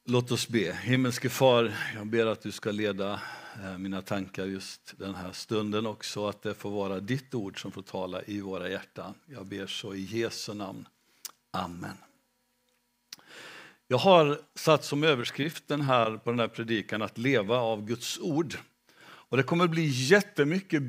Låt oss be. Himmelske far, jag ber att du ska leda mina tankar just den här stunden också. Att det får vara ditt ord som får tala i våra hjärtan. Jag ber så i Jesu namn. Amen. Jag har satt som överskriften här på den här predikan att leva av Guds ord. Och det kommer bli jättemycket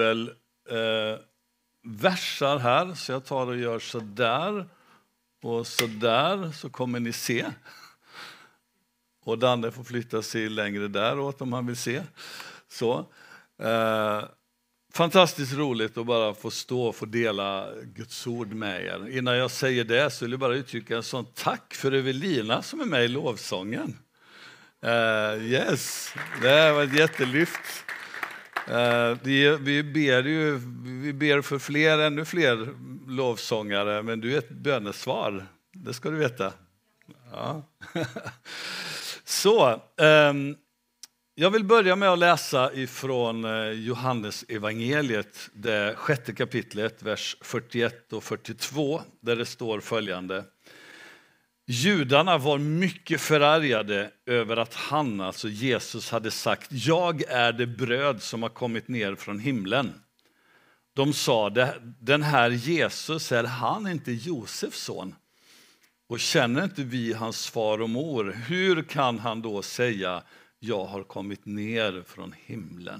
bibelversar här. Så jag tar och gör så där och så där, så kommer ni se. Och Danne får flytta sig längre däråt om han vill se. Så. Fantastiskt roligt att bara få stå och få dela Guds ord med er. Innan jag säger det så vill jag bara uttrycka en sån tack för Evelina som är med i lovsången. Yes, det var ett jättelyft. Vi ber för ännu fler lovsångare, men du är ett bönesvar. Det ska du veta. Ja. Så, jag vill börja med att läsa ifrån Johannes evangeliet, det 6:e kapitlet, vers 41 och 42, där det står följande. Judarna var mycket förargade över att han, alltså Jesus, hade sagt: jag är det bröd som har kommit ner från himlen. De sa: den här Jesus, är han inte Josefs son? Och känner inte vi hans far och mor? Hur kan han då säga: jag har kommit ner från himlen?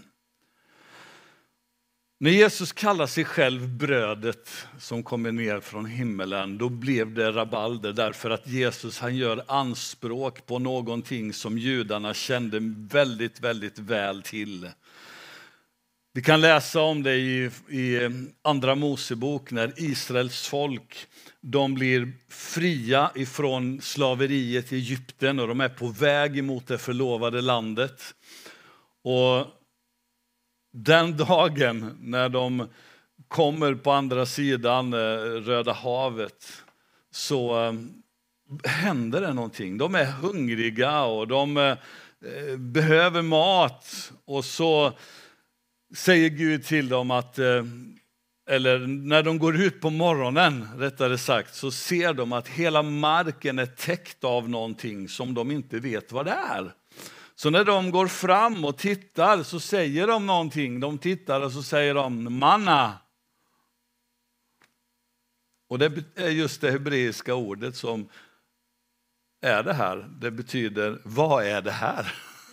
När Jesus kallar sig själv brödet som kommer ner från himlen, då blev det rabalder, därför att Jesus, han gör anspråk på någonting som judarna kände väldigt, väldigt väl till. Vi kan läsa om det i Andra Mosebok, när Israels folk, de blir fria ifrån slaveriet i Egypten och de är på väg emot det förlovade landet. Och den dagen när de kommer på andra sidan Röda havet, så händer det någonting. De är hungriga och de behöver mat, och så säger Gud till dem att, eller när de går ut på morgonen, rättare sagt, så ser de att hela marken är täckt av någonting som de inte vet vad det är. Så när de går fram och tittar så säger de någonting. De tittar och så säger de: manna. Och det är just det hebreiska ordet som är det här. Det betyder: vad är det här?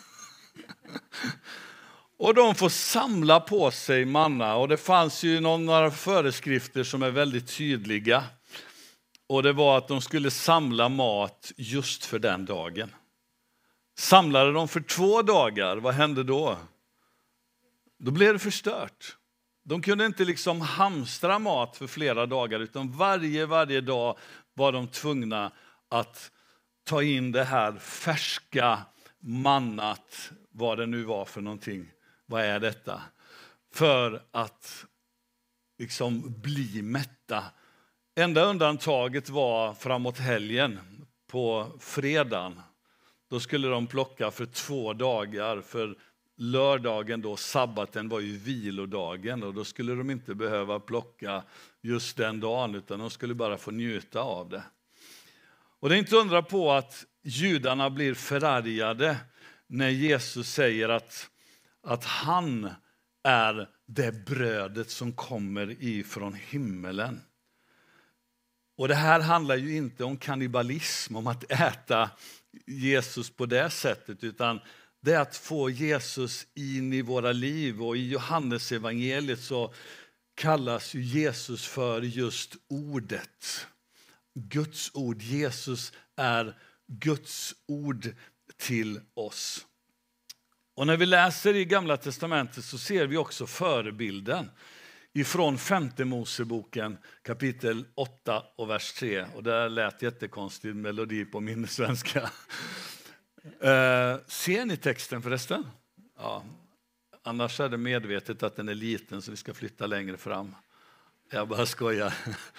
Och de får samla på sig manna. Och det fanns ju några föreskrifter som är väldigt tydliga. Och det var att de skulle samla mat just för den dagen. Samlade de för 2 dagar, vad hände då? Då blev det förstört. De kunde inte liksom hamstra mat för flera dagar, utan varje dag var de tvungna att ta in det här färska mannat, vad det nu var för någonting. Vad är detta? För att liksom bli mätta. Enda undantaget var framåt helgen, på fredagen. Då skulle de plocka för 2 dagar, för lördagen då, sabbaten, var ju vilodagen, och då skulle de inte behöva plocka just den dagen, utan de skulle bara få njuta av det. Och det är inte undra på att judarna blir förargade när Jesus säger att han är det brödet som kommer ifrån himmelen. Och det här handlar ju inte om kannibalism, om att äta Jesus på det sättet, utan det är att få Jesus in i våra liv. Och i Johannes evangeliet så kallas ju Jesus för just ordet. Guds ord. Jesus är Guds ord till oss. Och när vi läser i Gamla testamentet så ser vi också förebilden ifrån 5:e Moseboken, kapitel 8 och vers 3. Och där lät jättekonstig melodi på min svenska. Ser ni texten förresten? Ja. Annars är det medvetet att den är liten, så vi ska flytta längre fram. Jag bara skojar.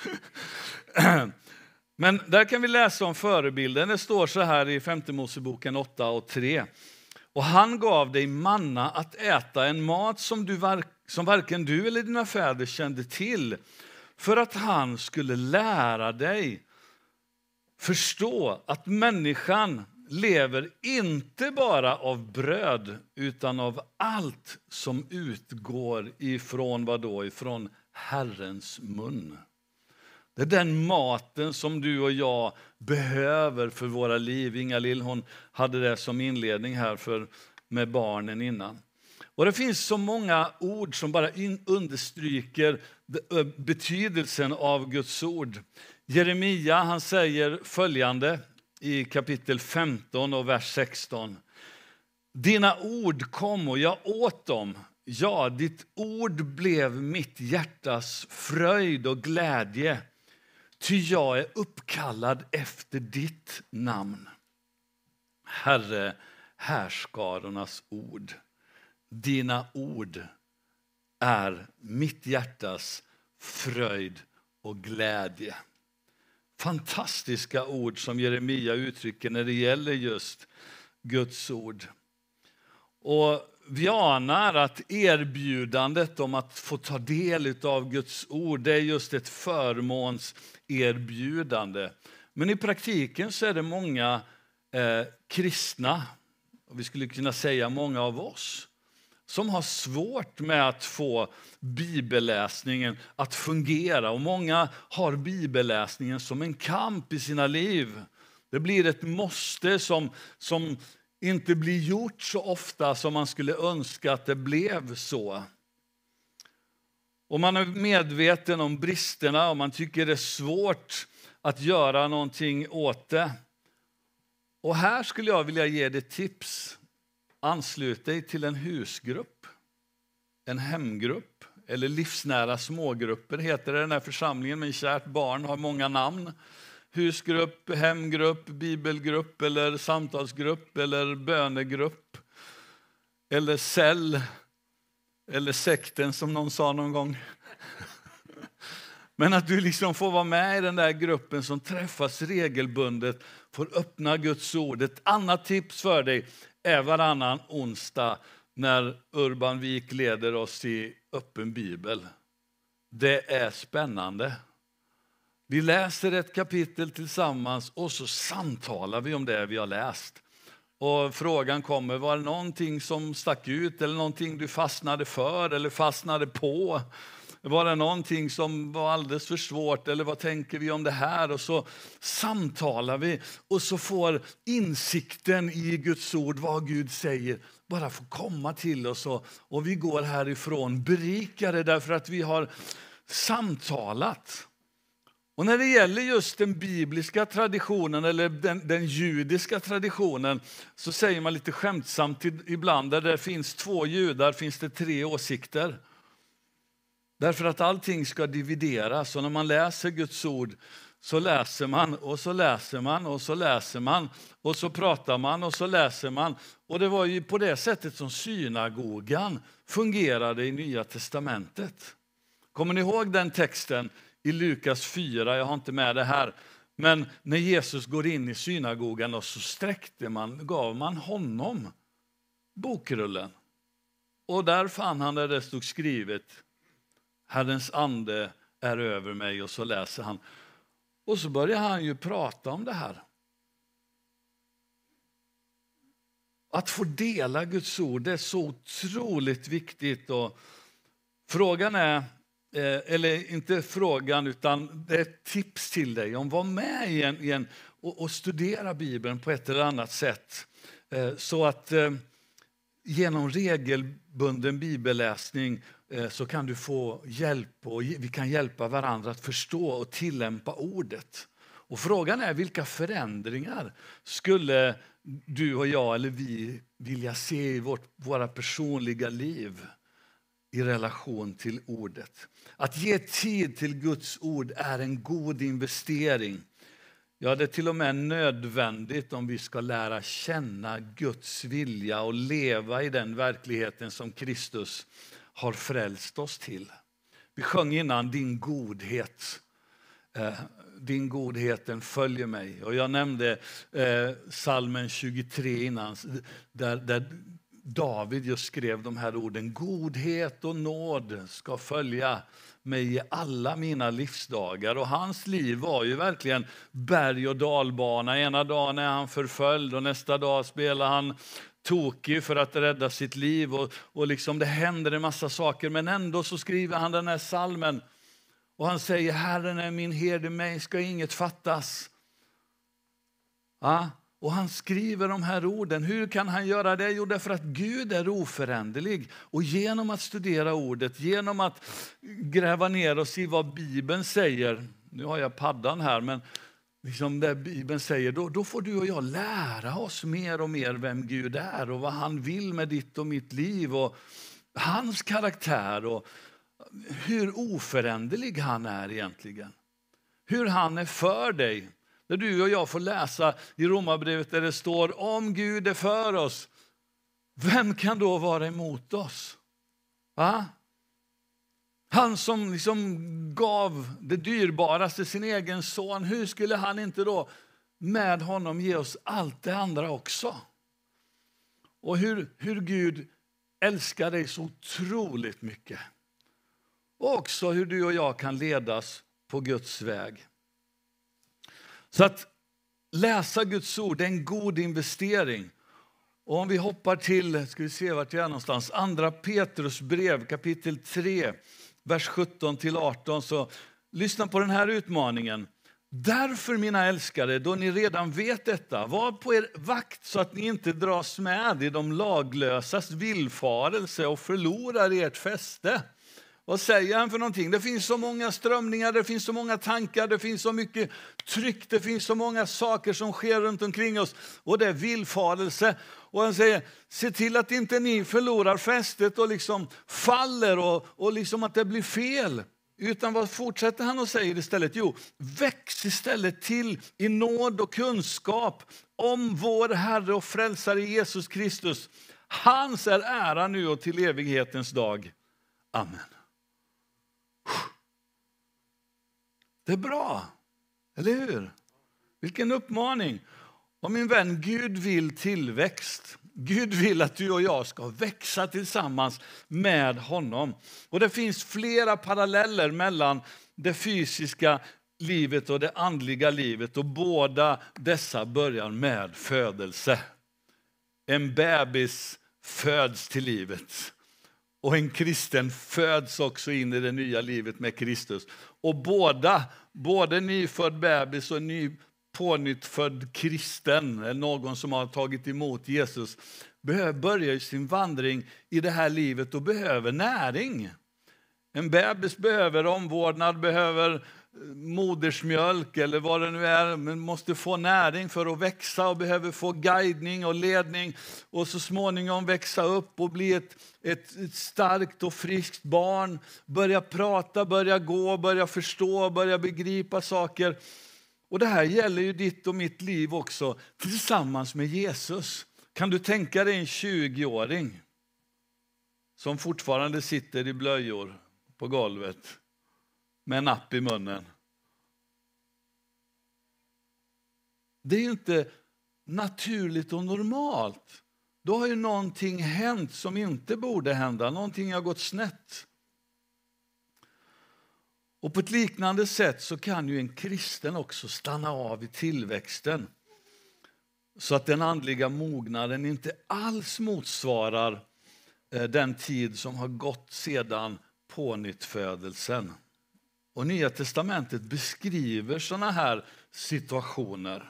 Men där kan vi läsa om förebilden. Det står så här i 5:e Moseboken 8 och 3. Och han gav dig manna att äta, en mat som varken du eller dina fäder kände till, för att han skulle lära dig förstå att människan lever inte bara av bröd utan av allt som utgår ifrån vad då? Ifrån Herrens mun. Det är den maten som du och jag behöver för våra liv. Inga-Lill, hon hade det som inledning här med barnen innan. Och det finns så många ord som bara understryker betydelsen av Guds ord. Jeremia, han säger följande i kapitel 15 och vers 16. Dina ord kom och jag åt dem. Ja, ditt ord blev mitt hjärtas fröjd och glädje. Ty jag är uppkallad efter ditt namn. Herre, härskarornas ord. Dina ord är mitt hjärtas fröjd och glädje. Fantastiska ord som Jeremia uttrycker när det gäller just Guds ord. Och vi anar att erbjudandet om att få ta del av Guds ord, det är just ett förmånserbjudande. Men i praktiken så är det många kristna, och vi skulle kunna säga många av oss, som har svårt med att få bibelläsningen att fungera. Och många har bibelläsningen som en kamp i sina liv. Det blir ett måste som inte blir gjort så ofta som man skulle önska att det blev så. Och man är medveten om bristerna och man tycker det är svårt att göra någonting åt det. Och här skulle jag vilja ge dig tips. Anslut dig till en husgrupp, en hemgrupp eller livsnära smågrupper heter det den här församlingen. Men kärt barn har många namn. Husgrupp, hemgrupp, bibelgrupp eller samtalsgrupp eller bönegrupp. Eller cell eller sekten som någon sa någon gång. Men att du liksom får vara med i den där gruppen som träffas regelbundet, får öppna Guds ord. Ett annat tips för dig är varannan onsdag när Urban Wik leder oss i öppen bibel. Det är spännande. Vi läser ett kapitel tillsammans och så samtalar vi om det vi har läst. Och frågan kommer, var det någonting som stack ut eller någonting du fastnade för eller fastnade på? Var det någonting som var alldeles för svårt eller vad tänker vi om det här? Och så samtalar vi och så får insikten i Guds ord, vad Gud säger, bara få komma till oss. Och vi går härifrån berikade därför att vi har samtalat. Och när det gäller just den bibliska traditionen eller den judiska traditionen så säger man lite skämtsamt ibland där det finns 2 judar finns det 3 åsikter. Därför att allting ska divideras och när man läser Guds ord så läser man och så läser man och så läser man och så pratar man och så läser man. Och det var ju på det sättet som synagogan fungerade i Nya testamentet. Kommer ni ihåg den texten i Lukas 4? Jag har inte med det här. Men när Jesus går in i synagogan och så gav man honom bokrullen. Och där fann han där det stod skrivet: Herrens ande är över mig, och så läser han. Och så börjar han ju prata om det här. Att få dela Guds ord, det är så otroligt viktigt. Och frågan är, eller inte frågan utan det är ett tips till dig om var med igen och studera Bibeln på ett eller annat sätt. Så att genom regelbunden bibelläsning så kan du få hjälp och vi kan hjälpa varandra att förstå och tillämpa ordet. Och frågan är vilka förändringar skulle du och jag eller vi vilja se i våra personliga liv i relation till ordet. Att ge tid till Guds ord är en god investering. Ja, det är till och med nödvändigt om vi ska lära känna Guds vilja och leva i den verkligheten som Kristus har frälst oss till. Vi sjöng innan din godhet. Din godheten följer mig. Och jag nämnde Psalmen 23 innan där David just skrev de här orden. Godhet och nåd ska följa mig i alla mina livsdagar. Och hans liv var ju verkligen berg- och dalbana. Ena dagen är han förföljd och nästa dag spelar han tokig för att rädda sitt liv. Och liksom det händer en massa saker. Men ändå så skriver han den här salmen. Och han säger, Herren är min herde, mig ska inget fattas. Ja, och han skriver de här orden. Hur kan han göra det? Jo, därför att Gud är oföränderlig. Och genom att studera ordet, genom att gräva ner oss i vad Bibeln säger. Nu har jag paddan här, men liksom det Bibeln säger, då får du och jag lära oss mer och mer vem Gud är. Och vad han vill med ditt och mitt liv. Och hans karaktär och hur oföränderlig han är egentligen. Hur han är för dig. När du och jag får läsa i Romarbrevet där det står, om Gud är för oss, vem kan då vara emot oss? Va? Han som liksom gav det dyrbaraste, sin egen son, hur skulle han inte då med honom ge oss allt det andra också? Och hur Gud älskar dig så otroligt mycket. Och också hur du och jag kan ledas på Guds väg. Så att läsa Guds ord är en god investering. Och om vi hoppar till, ska vi se vart jag är någonstans, andra Petrus brev kapitel 3, vers 17-18. Så lyssna på den här utmaningen. Därför mina älskare, då ni redan vet detta, var på er vakt så att ni inte dras med i de laglösas villfarelse och förlorar ert fäste. Vad säger han för någonting? Det finns så många strömningar, det finns så många tankar, det finns så mycket tryck, det finns så många saker som sker runt omkring oss. Och det är villfarelse. Och han säger, se till att inte ni förlorar fästet och liksom faller och liksom att det blir fel. Utan vad fortsätter han och säger istället? Jo, väx istället till i nåd och kunskap om vår Herre och frälsare Jesus Kristus. Hans är ära nu och till evighetens dag. Amen. Det är bra, eller hur? Vilken uppmaning. Och min vän, Gud vill tillväxt. Gud vill att du och jag ska växa tillsammans med honom. Och det finns flera paralleller mellan det fysiska livet och det andliga livet. Och båda dessa börjar med födelse. En bebis föds till livet. Och en kristen föds också in i det nya livet med Kristus. Och både nyfödd bebis och pånyttfödd kristen, någon som har tagit emot Jesus, börjar sin vandring i det här livet och behöver näring. En bebis behöver omvårdnad, behöver modersmjölk eller vad det nu är, men måste få näring för att växa och behöver få guidning och ledning och så småningom växa upp och bli ett starkt och friskt barn, börja prata, börja gå, börja förstå, börja begripa saker. Och det här gäller ju ditt och mitt liv också tillsammans med Jesus. Kan du tänka dig en 20-åring som fortfarande sitter i blöjor på golvet med en app i munnen? Det är ju inte naturligt och normalt. Då har ju någonting hänt som inte borde hända. Någonting har gått snett. Och på ett liknande sätt så kan ju en kristen också stanna av i tillväxten. Så att den andliga mognaden inte alls motsvarar den tid som har gått sedan pånyttfödelsen. Och Nya testamentet beskriver såna här situationer.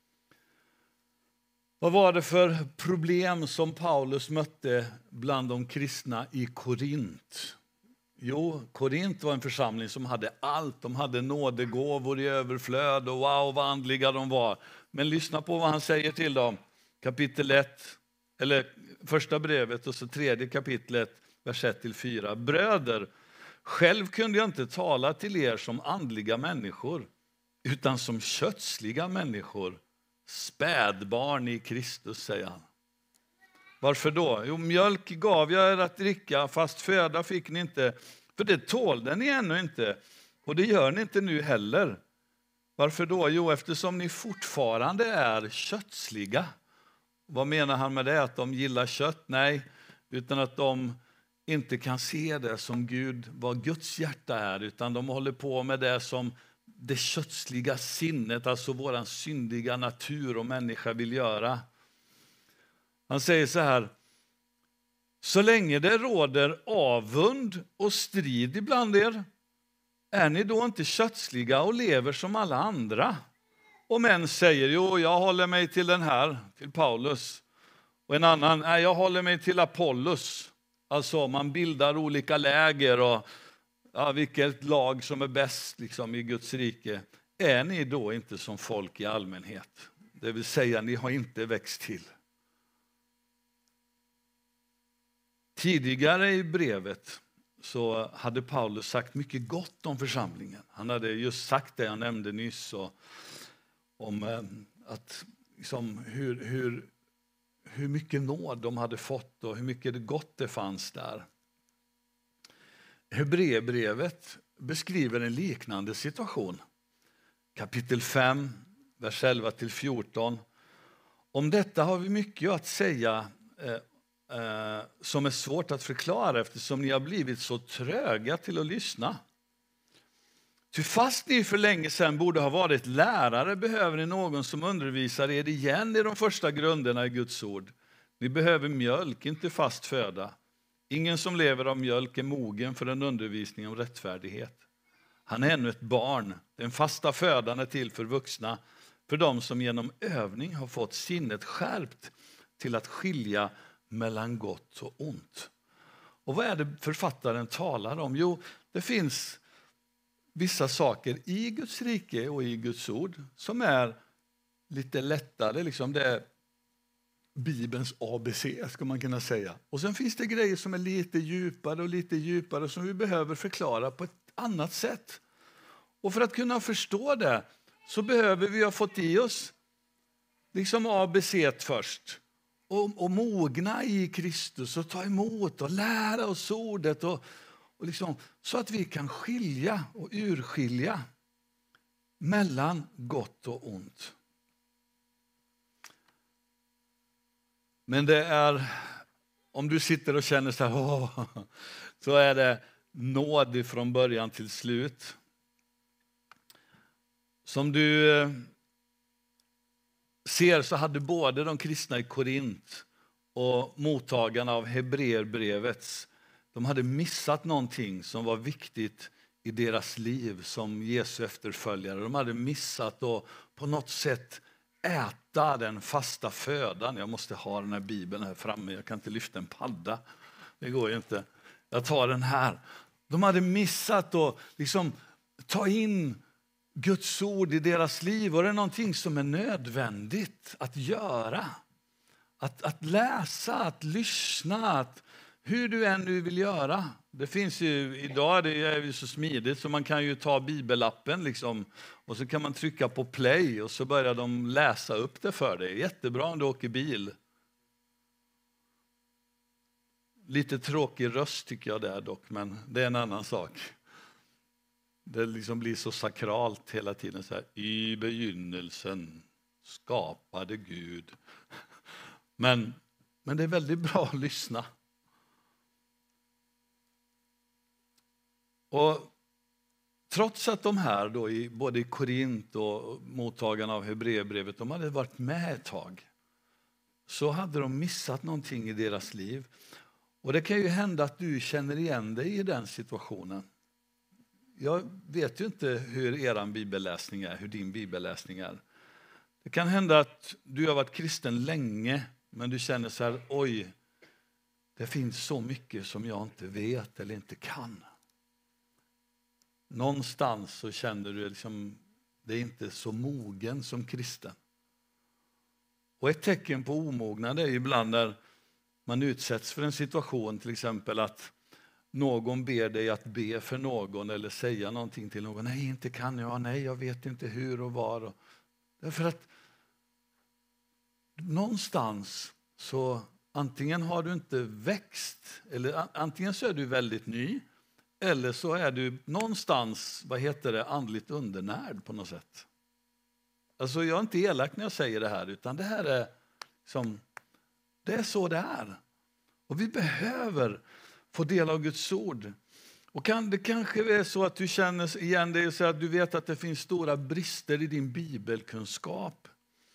Vad var det för problem som Paulus mötte bland de kristna i Korint? Jo, Korint var en församling som hade allt. De hade nådegåvor i överflöd och wow, vad andliga de var. Men lyssna på vad han säger till dem. Kapitel 1, eller första brevet och så tredje kapitlet, vers 1-4. Bröder, själv kunde jag inte tala till er som andliga människor, utan som kötsliga människor. Spädbarn i Kristus, säger han. Varför då? Jo, mjölk gav jag er att dricka, fast föda fick ni inte. För det tålde ni ännu inte. Och det gör ni inte nu heller. Varför då? Jo, eftersom ni fortfarande är kötsliga. Vad menar han med det? Att de gillar kött? Nej, utan att de inte kan se det som Gud, vad Guds hjärta är, utan de håller på med det som det kötsliga sinnet, alltså våran syndiga natur och människa vill göra. Han säger så här: så länge det råder avund och strid ibland er, är ni då inte kötsliga och lever som alla andra? Om en säger, jo, jag håller mig till den här, till Paulus. Och en annan, nej, jag håller mig till Apollos. Alltså man bildar olika läger och vilket lag som är bäst liksom, i Guds rike. Är ni då inte som folk i allmänhet? Det vill säga, ni har inte växt till. Tidigare i brevet så hade Paulus sagt mycket gott om församlingen. Han hade just sagt det jag nämnde nyss. Om att liksom, hur mycket nåd de hade fått och hur mycket gott det fanns där. Hebreerbrevet beskriver en liknande situation. Kapitel 5, vers 11-14. Om detta har vi mycket att säga som är svårt att förklara eftersom ni har blivit så tröga till att lyssna. Ty fast ni för länge sedan borde ha varit lärare behöver ni någon som undervisar er igen i de första grunderna i Guds ord. Ni behöver mjölk, inte fast föda. Ingen som lever av mjölk är mogen för en undervisning om rättfärdighet. Han är ännu ett barn. Den fasta födan är till för vuxna, för dem som genom övning har fått sinnet skärpt till att skilja mellan gott och ont. Och vad är det författaren talar om? Jo, det finns vissa saker i Guds rike och i Guds ord som är lite lättare. Liksom det är Bibelns ABC, ska man kunna säga. Och sen finns det grejer som är lite djupare som vi behöver förklara på ett annat sätt. Och för att kunna förstå det så behöver vi ha fått i oss liksom ABC först. Och mogna i Kristus och ta emot och lära oss ordet och liksom, så att vi kan skilja och urskilja mellan gott och ont. Men det är, om du sitter och känner så här, så är det nåd från början till slut. Som du ser så hade både de kristna i Korint och mottagarna av Hebreerbrevets, de hade missat någonting som var viktigt i deras liv som Jesu efterföljare. De hade missat att på något sätt äta den fasta födan. Jag måste ha den här Bibeln här framme. Jag kan inte lyfta en padda. Det går ju inte. Jag tar den här. De hade missat att liksom ta in Guds ord i deras liv. Och det är någonting som är nödvändigt att göra. Att läsa, att lyssna, hur du än nu vill göra. Det finns ju, idag det är ju så smidigt så man kan ju ta bibelappen liksom, och så kan man trycka på play och så börjar de läsa upp det för dig. Jättebra om du åker bil. Lite tråkig röst tycker jag det är dock, men det är en annan sak. Det liksom blir så sakralt hela tiden så här. I begynnelsen skapade Gud. Men det är väldigt bra att lyssna. Och trots att de här då både i Korint och mottagarna av Hebreerbrevet, de hade varit med ett tag, så hade de missat någonting i deras liv. Och det kan ju hända att du känner igen dig i den situationen. Jag vet ju inte hur eran bibelläsning är, hur din bibelläsning är. Det kan hända att du har varit kristen länge, men du känner så här, oj, det finns så mycket som jag inte vet eller inte kan. Någonstans så känner du liksom, det är inte så mogen som kristen. Och ett tecken på omognad är ibland när man utsätts för en situation, till exempel att någon ber dig att be för någon eller säga någonting till någon. Nej, inte kan jag. Nej, jag vet inte hur och var. Därför att någonstans så antingen har du inte växt, eller antingen så är du väldigt ny, eller så är du någonstans, andligt undernärd på något sätt. Alltså jag är inte elak när jag säger det här, utan det här är som Det är så det är. Och vi behöver få del av Guds ord. Och det kanske är så att du känner igen dig och säger att du vet att det finns stora brister i din bibelkunskap.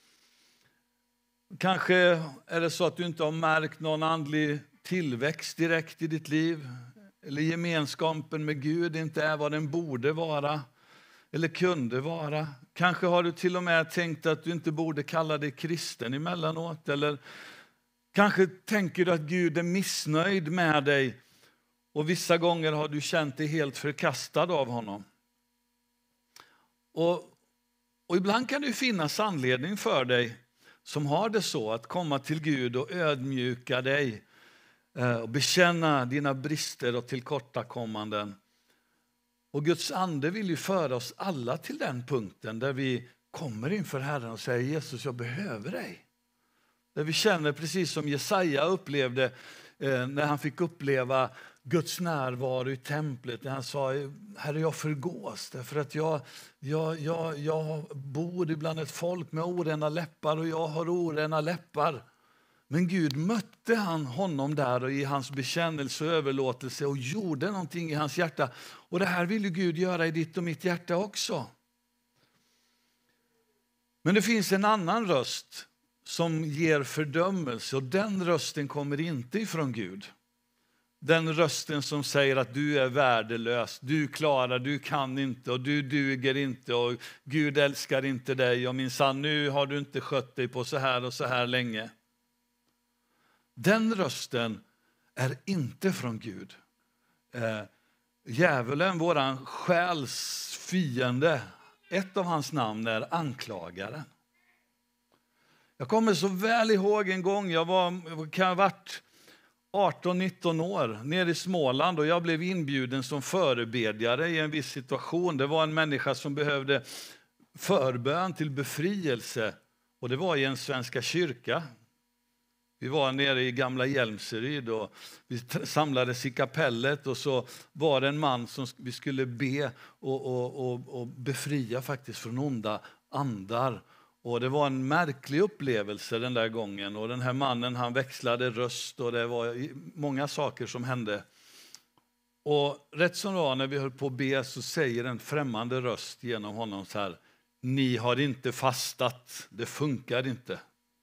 Kanske är det så att du inte har märkt någon andlig tillväxt direkt i ditt liv. Eller gemenskapen med Gud inte är vad den borde vara. Eller kunde vara. Kanske har du till och med tänkt att du inte borde kalla dig kristen emellanåt. Eller kanske tänker du att Gud är missnöjd med dig. Och vissa gånger har du känt dig helt förkastad av honom. Och ibland kan det finnas anledning för dig som har det så att komma till Gud och ödmjuka dig. Och bekänna dina brister och tillkortakommanden. Och Guds ande vill ju föra oss alla till den punkten där vi kommer inför Herren och säger Jesus, jag behöver dig. Där vi känner precis som Jesaja upplevde när han fick uppleva Guds närvaro i templet. När han sa, Herre jag förgås därför att jag bor ibland ett folk med orena läppar och jag har orena läppar. Men Gud mötte honom där och i hans bekännelse och överlåtelse och gjorde någonting i hans hjärta. Och det här vill ju Gud göra i ditt och mitt hjärta också. Men det finns en annan röst som ger fördömelse och den rösten kommer inte ifrån Gud. Den rösten som säger att du är värdelös, du klarar, du kan inte och du duger inte och Gud älskar inte dig och minsann nu har du inte skött dig på så här länge. Den rösten är inte från Gud. Djävulen, våran själs fiende, ett av hans namn är anklagaren. Jag kommer så väl ihåg en gång, kan ha varit 18-19 år nere i Småland och jag blev inbjuden som förebedjare i en viss situation. Det var en människa som behövde förbön till befrielse och det var i en svenska kyrka. Vi var nere i gamla Hjälmseryd och vi samlades i kapellet och så var det en man som vi skulle be och befria faktiskt från onda andar. Och det var en märklig upplevelse den där gången och den här mannen han växlade röst och det var många saker som hände. Och rätt som var när vi höll på att be så säger en främmande röst genom honom så här: ni har inte fastat, det funkar inte.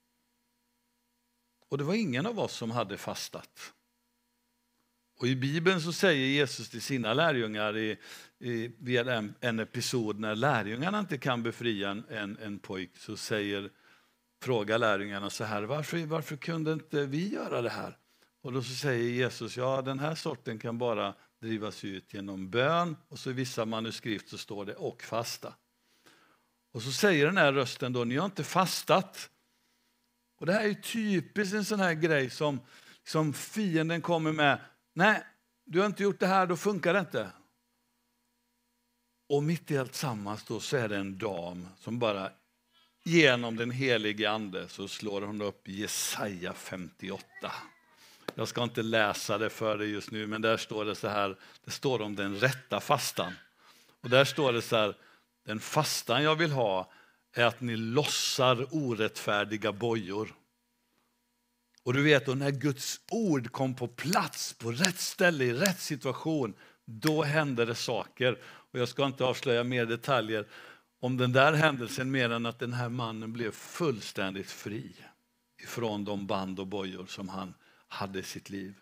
Och det var ingen av oss som hade fastat. Och i Bibeln så säger Jesus till sina lärjungar vid en episod när lärjungarna inte kan befria en pojk så frågar lärjungarna så här: varför kunde inte vi göra det här? Och då så säger Jesus, ja den här sorten kan bara drivas ut genom bön och så i vissa manuskript så står det och fasta. Och så säger den här rösten då, ni har inte fastat. Och det här är typiskt en sån här grej som fienden kommer med. Nej, du har inte gjort det här, då funkar det inte. Och mitt i allt sammans då så är det en dam som bara genom den helige ande så slår hon upp Jesaja 58. Jag ska inte läsa det för dig just nu, men där står det så här, det står om den rätta fastan. Och där står det så här, den fastan jag vill ha är att ni lossar orättfärdiga bojor. Och du vet, och när Guds ord kom på plats, på rätt ställe, i rätt situation, då hände det saker. Och jag ska inte avslöja mer detaljer om den där händelsen mer än att den här mannen blev fullständigt fri ifrån de band och bojor som han hade i sitt liv.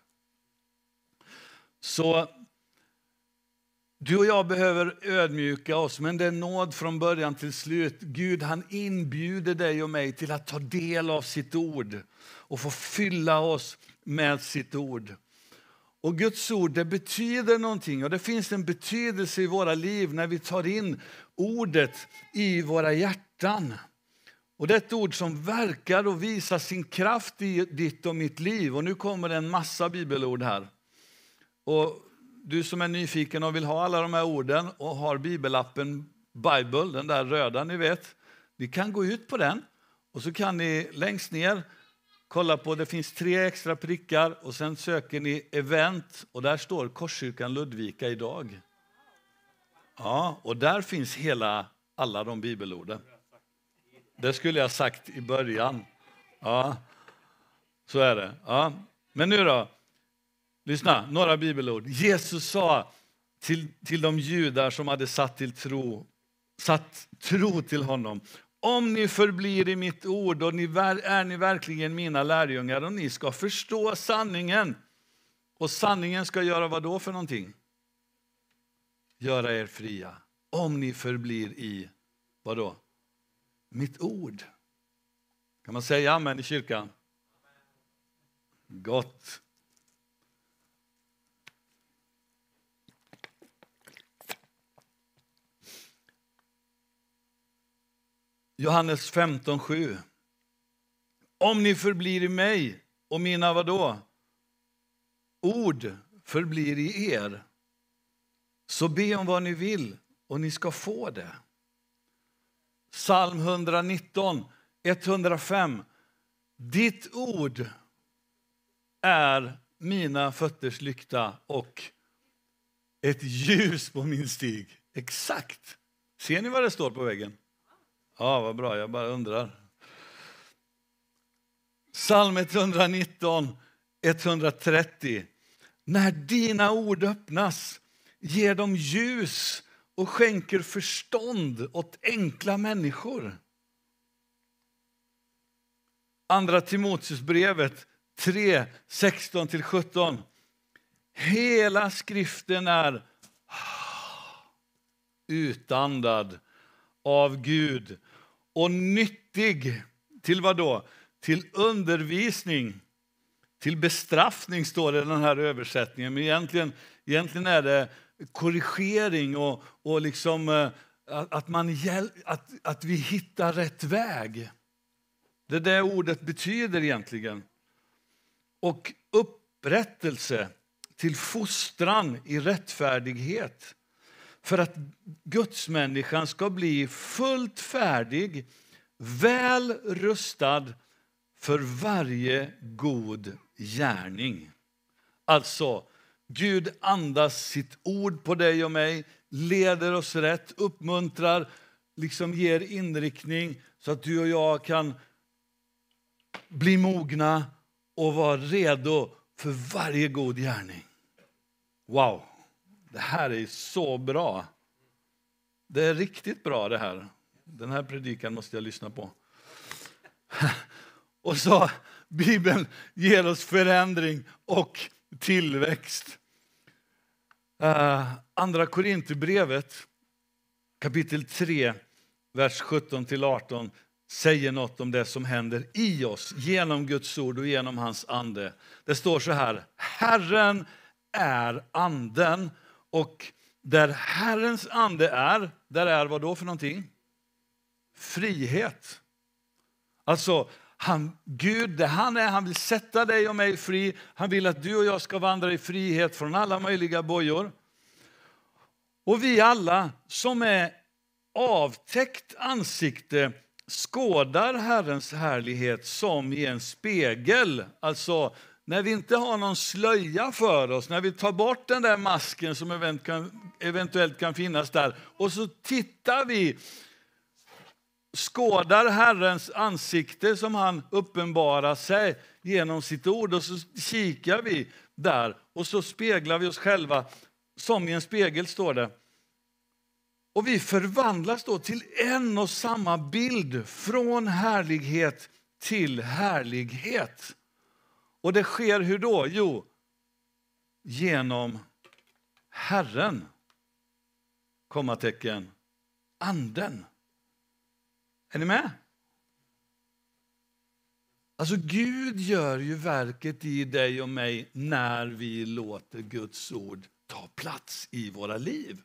Så du och jag behöver ödmjuka oss, men det är nåd från början till slut. Gud han inbjuder dig och mig till att ta del av sitt ord och få fylla oss med sitt ord. Och Guds ord, det betyder någonting och det finns en betydelse i våra liv när vi tar in ordet i våra hjärtan. Och det är ett ord som verkar och visar sin kraft i ditt och mitt liv. Och nu kommer det en massa bibelord här. Och du som är nyfiken och vill ha alla de här orden och har bibelappen Bible, den där röda ni vet. Ni kan gå ut på den och så kan ni längst ner kolla på, det finns 3 extra prickar och sen söker ni event och där står Korskyrkan Ludvika idag. Ja, och där finns alla de bibelorden. Det skulle jag sagt i början. Ja. Så är det. Ja. Men nu då, lyssna, några bibelord. Jesus sa till de judar som hade satt tro till honom: om ni förblir i mitt ord och är ni verkligen mina lärjungar, och ni ska förstå sanningen. Och sanningen ska göra vad då för någonting? Göra er fria. Om ni förblir i, vad då? Mitt ord. Kan man säga amen i kyrkan? Gott. Johannes 15:7. Om ni förblir i mig och mina vad då? Ord förblir i er. Så be om vad ni vill och ni ska få det. Psalm 119, 105. Ditt ord är mina fötters lykta och ett ljus på min stig. Exakt. Ser ni vad det står på väggen? Ja, vad bra. Jag bara undrar. Psalm 119, 130. När dina ord öppnas ger de ljus och skänker förstånd åt enkla människor. Andra Timoteusbrevet 3, 16-17. Hela skriften är utandad av Gud och nyttig till vad då? Till undervisning, till bestraffning står det i den här översättningen. Men egentligen är det korrigering och liksom att vi hittar rätt väg. Det är det ordet betyder egentligen. Och upprättelse till fostran i rättfärdighet. För att gudsmänniskan ska bli fullt färdig, väl rustad för varje god gärning. Alltså, Gud andas sitt ord på dig och mig, leder oss rätt, uppmuntrar, liksom ger inriktning så att du och jag kan bli mogna och vara redo för varje god gärning. Wow, det här är så bra. Det är riktigt bra det här. Den här predikan måste jag lyssna på. Och så Bibeln ger oss förändring och tillväxt. Andra Korinthierbrevet kapitel 3 vers 17-18 säger något om det som händer i oss genom Guds ord och genom hans ande. Det står så här: Herren är anden, och där Herrens ande är, där är vad då för någonting? Frihet. Alltså Gud, det han är, han vill sätta dig och mig fri. Han vill att du och jag ska vandra i frihet från alla möjliga bojor. Och vi alla som är avtäckt ansikte skådar Herrens härlighet som i en spegel. Alltså när vi inte har någon slöja för oss, när vi tar bort den där masken som eventuellt kan finnas där, och så tittar vi, skådar Herrens ansikte som han uppenbarar sig genom sitt ord, och så kikar vi där och så speglar vi oss själva som i en spegel, står det. Och vi förvandlas då till en och samma bild från härlighet till härlighet. Och det sker hur då? Jo, genom Herren, kommatecken, anden. Är ni med? Alltså Gud gör ju verket i dig och mig när vi låter Guds ord ta plats i våra liv.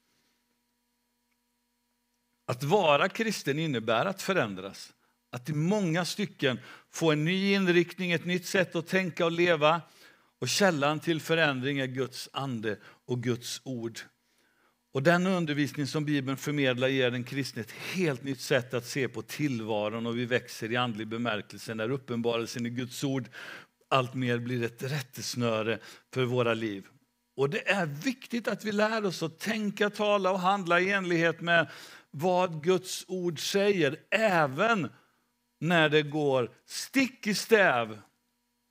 Att vara kristen innebär att förändras. Att i många stycken få en ny inriktning, ett nytt sätt att tänka och leva. Och källan till förändring är Guds ande och Guds ord. Och den undervisning som Bibeln förmedlar ger den kristne ett helt nytt sätt att se på tillvaron, och vi växer i andlig bemärkelse när uppenbarelsen i Guds ord allt mer blir ett rättesnöre för våra liv. Och det är viktigt att vi lär oss att tänka, tala och handla i enlighet med vad Guds ord säger, även när det går stick i stäv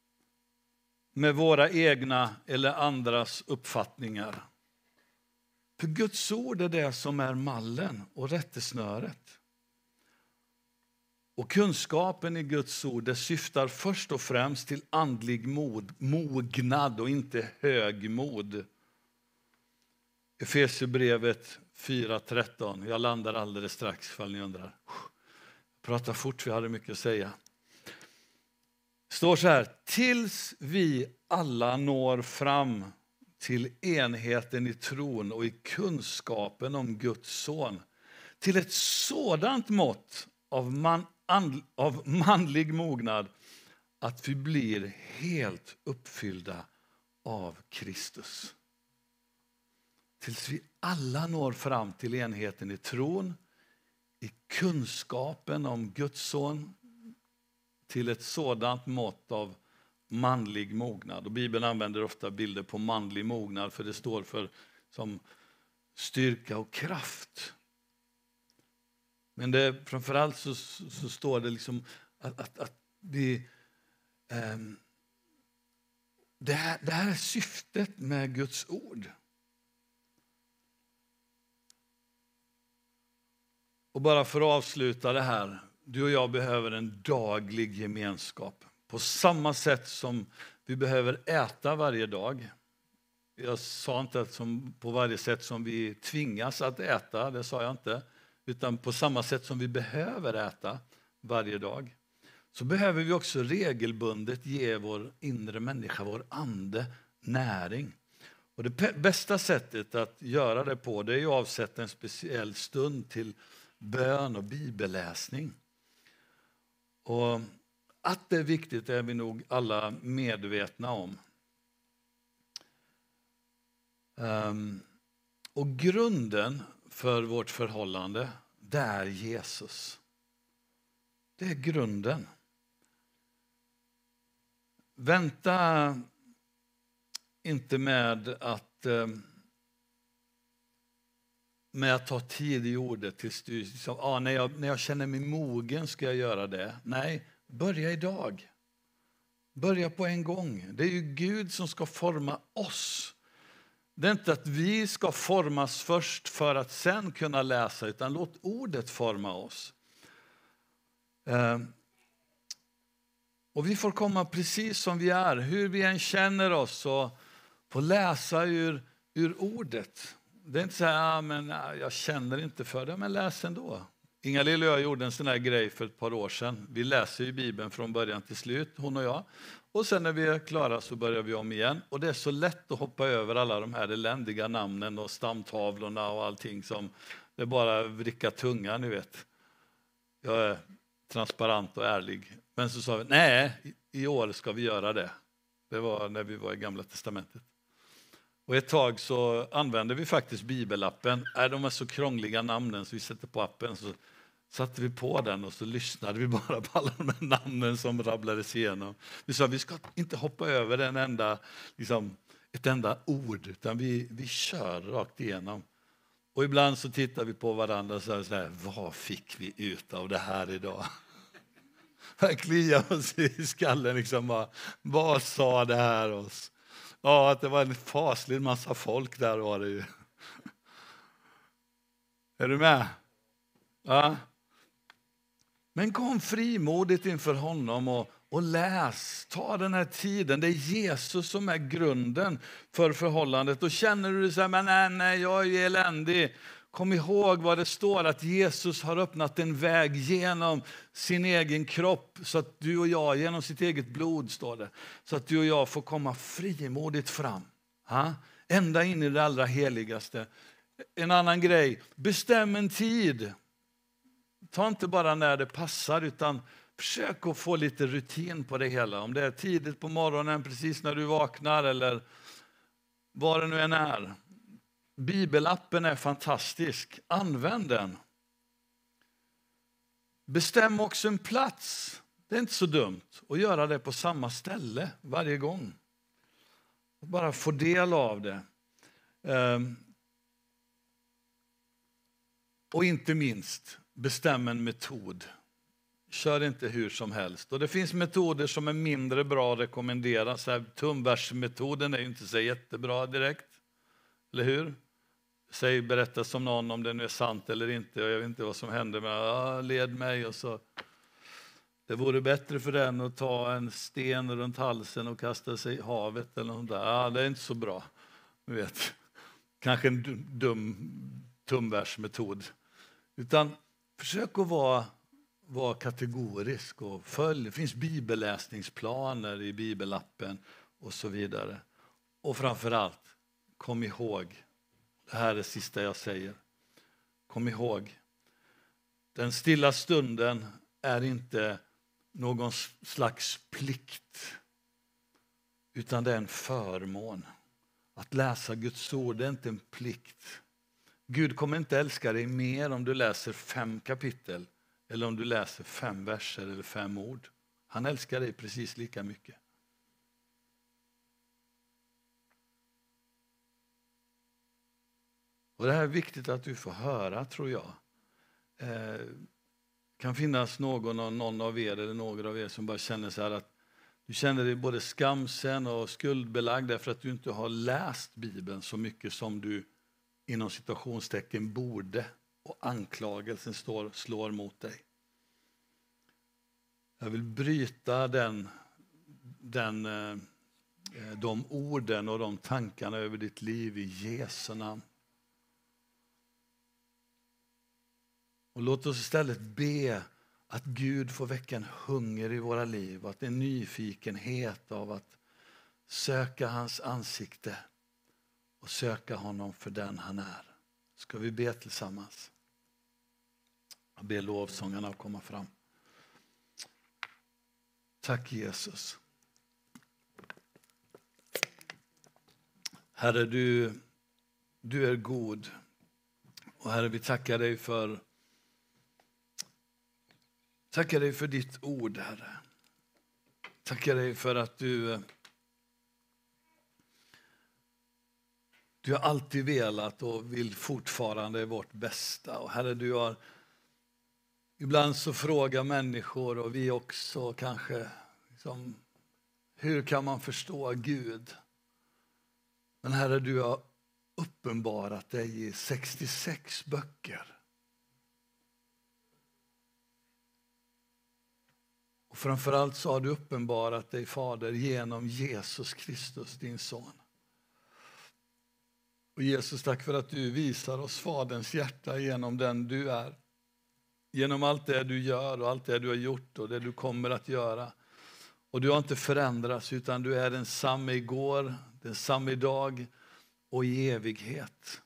med våra egna eller andras uppfattningar. För Guds ord är det som är mallen och rättesnöret. Och kunskapen i Guds ord, det syftar först och främst till andlig mognad och inte högmod. Efesierbrevet 4:13. Jag landar alldeles strax ifall ni undrar. Prata fort, vi hade mycket att säga. Står så här: tills vi alla når fram till enheten i tron och i kunskapen om Guds son, till ett sådant mått av manlig mognad att vi blir helt uppfyllda av Kristus. Tills vi alla når fram till enheten i tron, i kunskapen om Guds son, till ett sådant mått av manlig mognad. Och Bibeln använder ofta bilder på manlig mognad, för det står för som styrka och kraft. Men framförallt så står det liksom att vi, det här är syftet med Guds ord. Och bara för att avsluta det här, du och jag behöver en daglig gemenskap. På samma sätt som vi behöver äta varje dag. Jag sa inte att på varje sätt som vi tvingas att äta, det sa jag inte. Utan på samma sätt som vi behöver äta varje dag. Så behöver vi också regelbundet ge vår inre människa, vår ande, näring. Och det bästa sättet att göra det på, det är att avsätta en speciell stund till bön och bibelläsning. Och att det är viktigt är vi nog alla medvetna om. Och grunden för vårt förhållande, det är Jesus. Det är grunden. Vänta inte med att ta tid i ordet tills du när jag känner mig mogen ska jag göra det. Nej, börja idag. Börja på en gång. Det är ju Gud som ska forma oss. Det är inte att vi ska formas först för att sen kunna läsa, utan låt ordet forma oss. Och vi får komma precis som vi är, hur vi än känner oss, och få läsa ur ordet. Det är inte så här, men jag känner inte för det, men läs ändå. Inga-Lill och jag gjorde en sån här grej för ett par år sedan. Vi läser ju Bibeln från början till slut, hon och jag. Och sen när vi är klara så börjar vi om igen. Och det är så lätt att hoppa över alla de här eländiga namnen och stamtavlorna och allting som det är bara vricka tunga, ni vet. Jag är transparent och ärlig. Men så sa vi, nej, i år ska vi göra det. Det var när vi var i Gamla testamentet. Och ett tag så använde vi faktiskt bibelappen. De är så krångliga namnen så vi sätter på appen, så satte vi på den och så lyssnade vi bara på alla de här namnen som rabblades igenom. Vi sa vi ska inte hoppa över ett enda ord, utan vi kör rakt igenom. Och ibland så tittar vi på varandra och så här, vad fick vi ut av det här idag? Jag kliar oss i skallen liksom, vad sa det här oss? Ja, att det var en faslig massa folk där var det ju. Är du med? Ja. Men kom frimodigt inför honom och läs. Ta den här tiden. Det är Jesus som är grunden för förhållandet. Och känner du så här, men nej, jag är eländig. Kom ihåg vad det står, att Jesus har öppnat en väg genom sin egen kropp, så att du och jag, genom sitt eget blod står det, så att du och jag får komma frimodigt fram. Ända in i det allra heligaste. En annan grej, bestäm en tid. Ta inte bara när det passar, utan försök att få lite rutin på det hela. Om det är tidigt på morgonen, precis när du vaknar, eller vad det nu än är. Bibelappen är fantastisk. Använd den. Bestäm också en plats. Det är inte så dumt att göra det på samma ställe varje gång. Bara få del av det. Och inte minst, bestäm en metod. Kör inte hur som helst. Och det finns metoder som är mindre bra att rekommendera. Så här, tumversmetoden är ju inte så jättebra direkt. Eller hur? Berätta som någon om det nu är sant eller inte. Och jag vet inte vad som hände, men led mig och så. Det vore bättre för den att ta en sten runt halsen och kasta sig i havet eller något där. Det är inte så bra. Du vet. Kanske en dum tumversmetod. Utan försök att vara kategorisk och följ. Det finns bibelläsningsplaner i bibelappen och så vidare. Och framförallt, kom ihåg, det här är det sista jag säger. Kom ihåg, den stilla stunden är inte någon slags plikt, utan det är en förmån. Att läsa Guds ord är inte en plikt. Gud kommer inte älska dig mer om du läser 5 kapitel eller om du läser 5 verser eller 5 ord. Han älskar dig precis lika mycket. Och det här är viktigt att du får höra, tror jag. Kan finnas någon av er eller några av er som bara känner så här att du känner dig både skamsen och skuldbelagd därför att du inte har läst Bibeln så mycket som du inom situationstecken borde, och anklagelsen slår mot dig. Jag vill bryta de orden och de tankarna över ditt liv i Jesu namn. Och låt oss istället be att Gud får väcka en hunger i våra liv, att en nyfikenhet av att söka hans ansikte och söka honom för den han är. Ska vi be tillsammans? Jag ber lovsångarna att komma fram. Tack Jesus. Herre, du är god. Och Herre, vi tackar dig för ditt ord, Herre. Tackar dig för att du har alltid velat och vill fortfarande vårt bästa. Och Herre, ibland så frågar människor, och vi också kanske, hur kan man förstå Gud? Men Herre, du har uppenbarat dig i 66 böcker. Och framförallt så har du uppenbarat dig, Fader, genom Jesus Kristus, din son. Och Jesus, tack för att du visar oss Faderns hjärta genom den du är. Genom allt det du gör och allt det du har gjort och det du kommer att göra. Och du har inte förändrats, utan du är densamma igår, densamma idag och i evighet.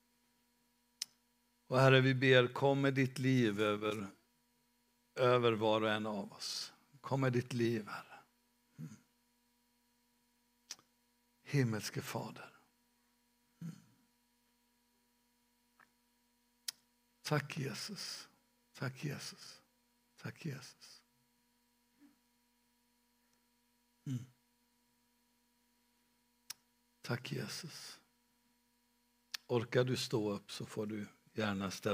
Och Herre, vi ber, kom med ditt liv över var och en av oss. Kom med ditt liv, Herre. Himmelske Fader. Tack Jesus. Tack Jesus. Tack Jesus. Tack Jesus. Orkar du stå upp så får du gärna ställa